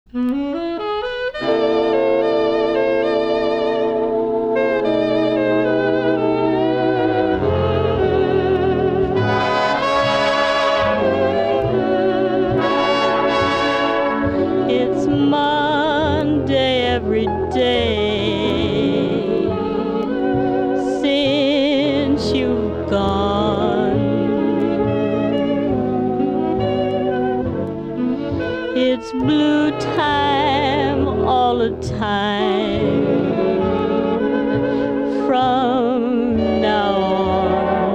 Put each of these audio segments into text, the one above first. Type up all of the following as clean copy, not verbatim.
It's Monday every day since you've gone. It's blue time all the time from now on.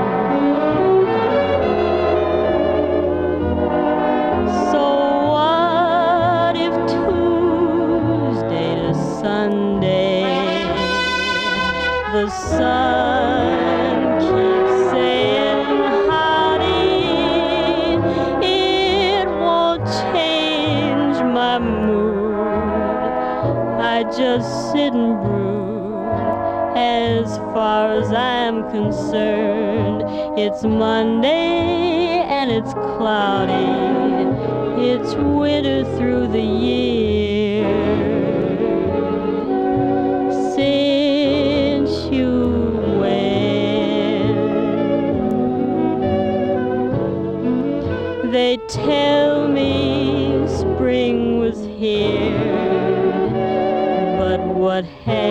So what if Tuesday to Sunday the sun keeps saying howdy? It won't change my mood. I just sit and brood. As far as I'm concerned, it's Monday and it's cloudy. It's winter through the year since you went. They tell me spring was here, but what happened?